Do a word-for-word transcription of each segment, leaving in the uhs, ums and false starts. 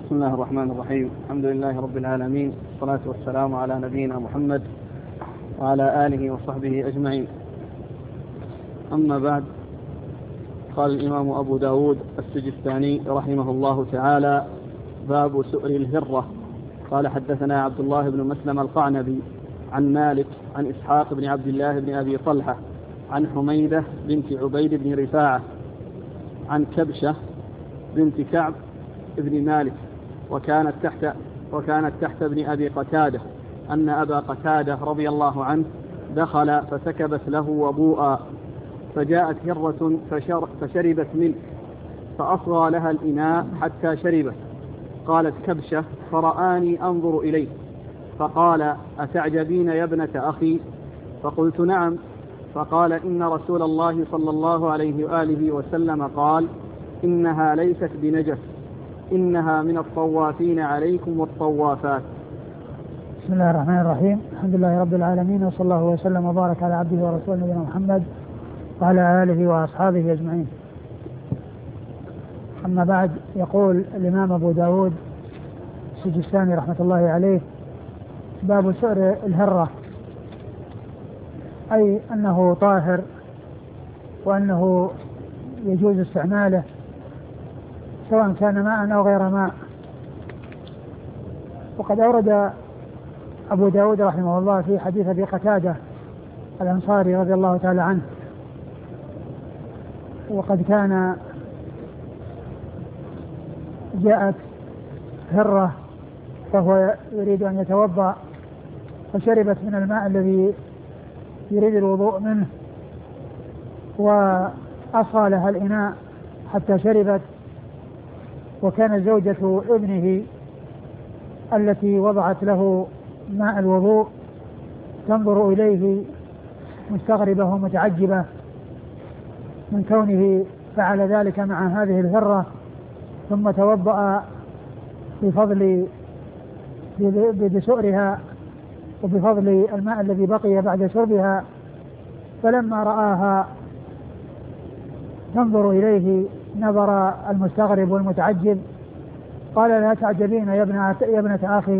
بسم الله الرحمن الرحيم. الحمد لله رب العالمين، والصلاة والسلام على نبينا محمد وعلى آله وصحبه أجمعين. أما بعد، قال الإمام أبو داود السجستاني رحمه الله تعالى: باب سؤر الهرة. قال: حدثنا عبد الله بن مسلم القعنبي عن مالك عن إسحاق بن عبد الله بن أبي طلحة عن حميدة بنت عبيد بن رفاعة عن كبشة بنت كعب بن مالك وكانت تحت وكانت تحت ابن أبي قتادة أن أبا قتادة رضي الله عنه دخل فسكبت له وضوءا، فجاءت هرة فشر فشربت منه، فأصغى لها الإناء حتى شربت. قالت كبشة: فرآني أنظر إليه فقال: أتعجبين يا ابنة أخي؟ فقلت: نعم. فقال: إن رسول الله صلى الله عليه وآله وسلم قال: إنها ليست بنجس، إنها من الطوافين عليكم والطوافات. بسم الله الرحمن الرحيم. الحمد لله رب العالمين، وصلى الله وسلم وبارك على عبده ورسوله نبينا محمد وعلى آله وأصحابه أجمعين. أما بعد، يقول الإمام أبو داود السجستاني رحمة الله عليه: باب سؤر الهرة، أي أنه طاهر وأنه يجوز استعماله سواء كان ماء أو غير ماء. وقد أورد أبو داود رحمه الله في حديث أبي قتادة الأنصاري رضي الله تعالى عنه، وقد كان جاءت هرة فهو يريد أن يتوضأ فشربت من الماء الذي يريد الوضوء منه، وأصغى لها الإناء حتى شربت. وكان زوجة ابنه التي وضعت له ماء الوضوء تنظر إليه مستغربة ومتعجبة من كونه فعل ذلك مع هذه الهرة، ثم توضأ بفضل بسؤرها وبفضل الماء الذي بقي بعد شربها. فلما رآها تنظر إليه نظر المستغرب والمتعجب قال: لا تعجبين يا ابنة, يا ابنة أخي،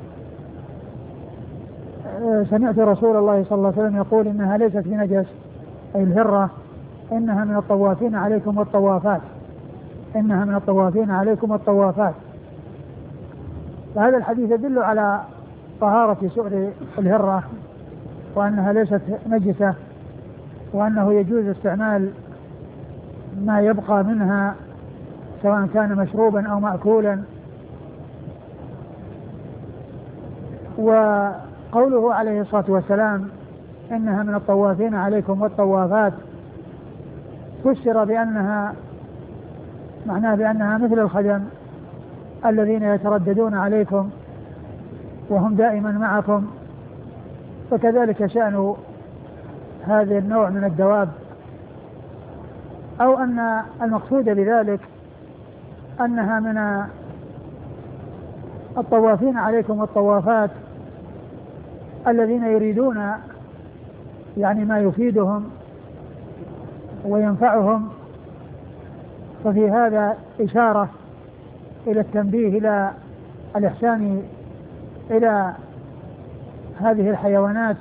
سمعت رسول الله صلى الله عليه وسلم يقول: إنها ليست بنجس، أي الهرة، إنها من الطوافين عليكم والطوافات، إنها من الطوافين عليكم والطوافات. فهذا الحديث يدل على طهارة سؤر الهرة، وأنها ليست نجسة، وأنه يجوز استعمال ما يبقى منها سواء كان مشروبا أو مأكولا. وقوله عليه الصلاة والسلام: إنها من الطوافين عليكم والطوافات، فسر بأنها معناه بأنها مثل الخدم الذين يترددون عليكم وهم دائما معكم، فكذلك شأن هذا النوع من الدواب. أو أن المقصود بذلك أنها من الطوافين عليكم والطوافات الذين يريدون يعني ما يفيدهم وينفعهم. ففي هذا إشارة إلى التنبيه إلى الإحسان إلى هذه الحيوانات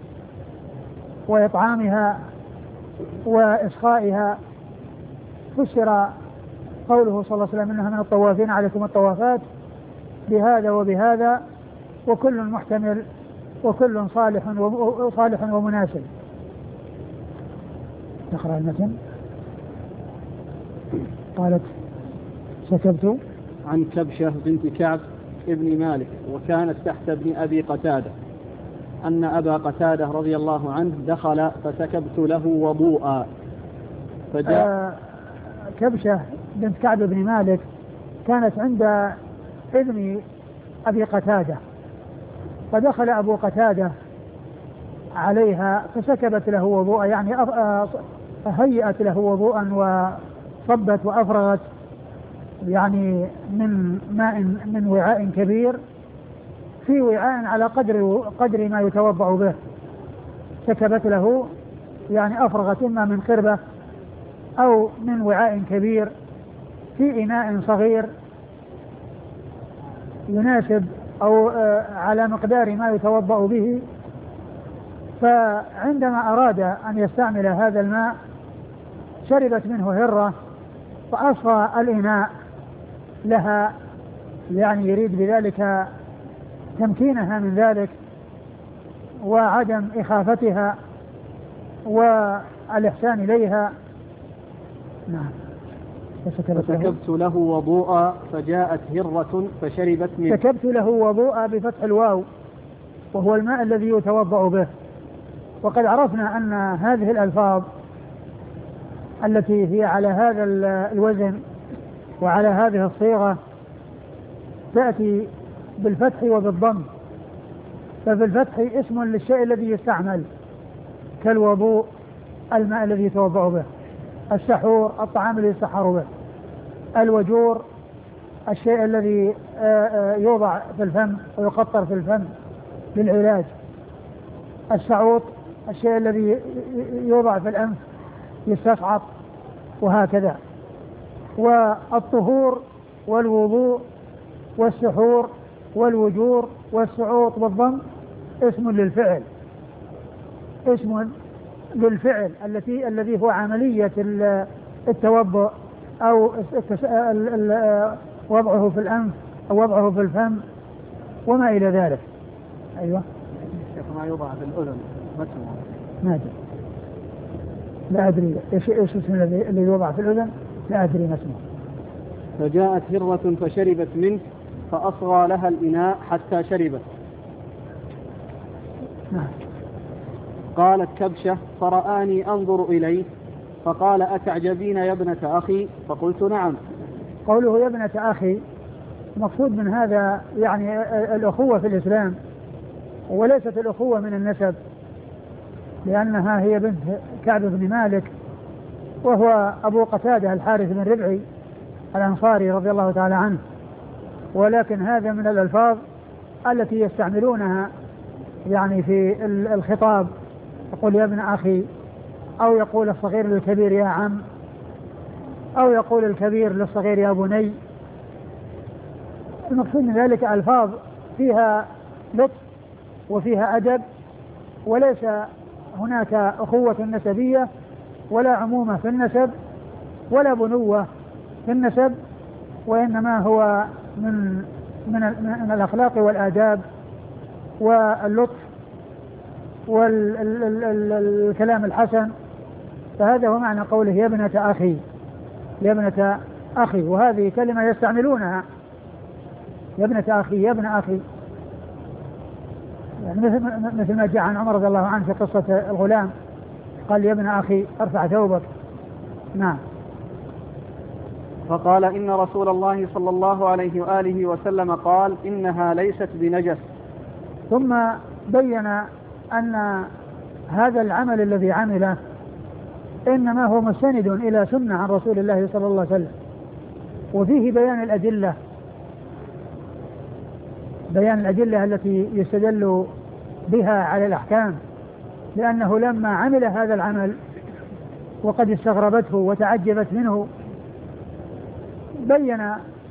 وإطعامها وإسقائها. فسر قوله صلى الله عليه وسلم: إنها من الطوافين عليكم الطوافات بهذا وبهذا، وكل محتمل وكل صالح وصالح ومناسب. نقرأ المتن. قالت: سكبت عن كبشة بنت كعب ابن مالك وكانت تحت ابن أبي قتادة أن أبا قتادة رضي الله عنه دخل فسكبت له وضوءا، فجاء آه كبشة بنت كعب بن مالك كانت عند ابن أبي قتادة، فدخل أبو قتادة عليها فسكبت له وضوءا، يعني هيئت له وضوءا وصبت وأفرغت يعني من ماء من وعاء كبير في وعاء على قدر قدر ما يتوضأ به. سكبت له يعني أفرغت إما من قربة أو من وعاء كبير في إناء صغير، يناسب أو على مقدار ما يتوضأ به. فعندما أراد أن يستعمل هذا الماء شربت منه هرة فأصغى الإناء لها، يعني يريد بذلك تمكينها من ذلك وعدم إخافتها والإحسان إليها. نعم. فسكبت له وضوءا فجاءت هرة فشربت منه. سكبت له وضوءا بفتح الواو وهو الماء الذي يتوضأ به. وقد عرفنا أن هذه الألفاظ التي هي على هذا الوزن وعلى هذه الصيغة تأتي بالفتح وبالضم. ففي الفتح اسم للشيء الذي يستعمل كالوضوء الماء الذي يتوضأ به، السحور الطعام الذي يسحر به، الوجور الشيء الذي يوضع في الفم ويقطر في الفم للعلاج، السعوط الشيء الذي يوضع في الأنف يستصعط، وهكذا. والطهور والوضوء والسحور والوجور والسعوط بالضم اسم للفعل، اسم للفعل التي الذي هو عملية التوضؤ أو وضعه في الأنف أو وضعه في الفم وما إلى ذلك. أيوة. ما يوضع في الأذن ما أدري، لا أدري إيش إيش اسم الذي يوضع في الأذن، لا أدري ما اسمه. فجاءت هرة فشربت منه فأصغى لها الإناء حتى شربت. نعم. قالت كبشة فرآني أنظر إليه فقال أتعجبين يا ابنة أخي؟ فقلت نعم. قوله يا ابنة أخي مقصود من هذا يعني الأخوة في الإسلام، وليست الأخوة من النسب، لأنها هي بنت كعب بن مالك وهو أبو قتادة الحارث بن ربعي الأنصاري رضي الله تعالى عنه. ولكن هذا من الألفاظ التي يستعملونها يعني في الخطاب، يقول يا ابن أخي، أو يقول الصغير للكبير يا عم، أو يقول الكبير للصغير يا بني. المقصود من ذلك ألفاظ فيها لطف وفيها أدب، وليس هناك أخوة نسبية ولا عمومة في النسب ولا بنوة في النسب، وإنما هو من من من الأخلاق والآداب واللطف والكلام الحسن. فهذا هو معنى قوله يا ابنة أخي، يا ابنة أخي، وهذه كلمة يستعملونها، يا ابنة أخي، يا ابن أخي، يعني مثل مثل ما جاء عن عمر رضي الله عنه في قصة الغلام قال يا ابن أخي ارفع ثوبك. نعم. فقال إن رسول الله صلى الله عليه وآله وسلم قال إنها ليست بنجس. ثم بين أن هذا العمل الذي عمله إنما هو مستند إلى سنة عن رسول الله صلى الله عليه وسلم، وفيه بيان الأدلة، بيان الأدلة التي يستدل بها على الأحكام، لأنه لما عمل هذا العمل وقد استغربته وتعجبت منه بين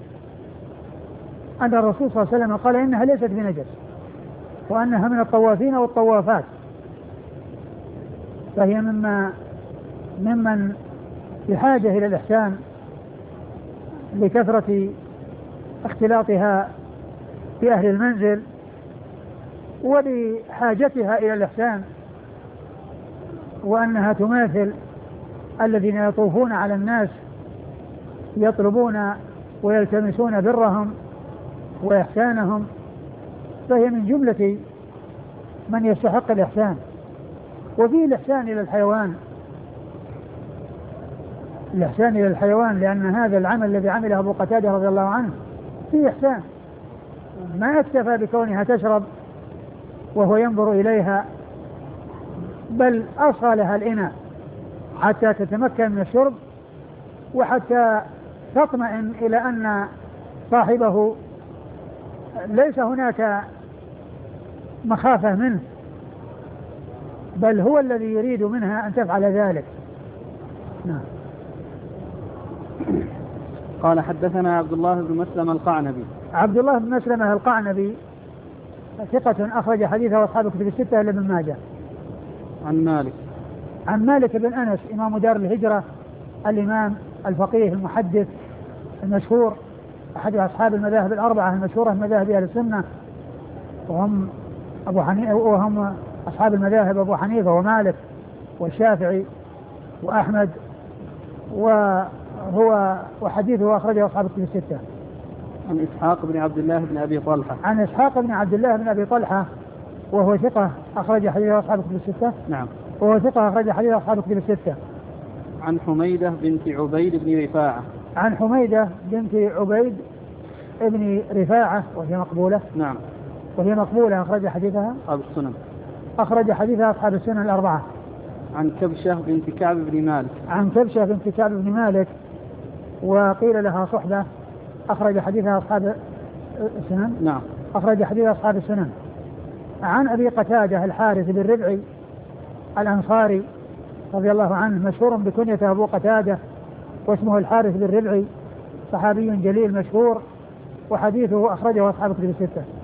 أن الرسول صلى الله عليه وسلم قال إنها ليست بنجس وأنها من الطوافين والطوافات، فهي مما ممن بحاجة إلى الإحسان لكثرة اختلاطها بأهل المنزل ولحاجتها إلى الإحسان، وأنها تماثل الذين يطوفون على الناس يطلبون ويلتمسون برهم وإحسانهم، فهي من جملة من يستحق الإحسان. وفيه الإحسان إلى الحيوان، الإحسان إلى الحيوان، لأن هذا العمل الذي عمله أبو قتادة رضي الله عنه فيه إحسان، ما اكتفى بكونها تشرب وهو ينظر إليها، بل أصغى لها الإناء حتى تتمكن من الشرب وحتى تطمئن إلى أن صاحبه ليس هناك مخافة منه، بل هو الذي يريد منها أن تفعل ذلك. نعم. قال حدثنا عبد الله بن مسلمة القعنبي. عبد الله بن مسلمة القعنبي ثقة أخرج حديثه أصحاب الكتب الستة إلا ابن ماجه. عن مالك. عن مالك بن أنس إمام دار الهجرة الإمام الفقيه المحدث المشهور أحد أصحاب المذاهب الأربعة المشهورة من مذاهب أهل السنة، وهم أبو حنيفة وهم أصحاب المذاهب أبو حنيفة ومالك والشافعي وأحمد، وهو وحديثه أخرجه أصحاب الكتب الستة. عن إسحاق بن عبد الله بن أبي طلحة. عن إسحاق بن عبد الله بن أبي طلحة وهو ثقة أخرج حديثه أصحاب الكتب الستة. نعم. وهو ثقة أخرج حديثه أصحاب الكتب الستة. عن حميدة بنت عبيد بن رفاعة. عن حميدة بنت عبيد ابن رفاعة وهي مقبولة. نعم. وهي مقبولة أخرج حديثها أصحاب السنن. أخرج حديثها أصحاب السنن الأربعة. عن كبشة بنت كعب بن مالك. عن كبشة بنت كعب بن مالك وقيل لها صحبة أخرج حديثها أصحاب السنن. نعم. أخرج حديثها أصحاب السنن. عن أبي قتادة الحارث بن ربعي الأنصاري رضي الله عنه مشهور بكنيته أبو قتادة واسمه الحارث بن ربعي، صحابي جليل مشهور، وحديثه أخرجه أصحاب الكتب الستة.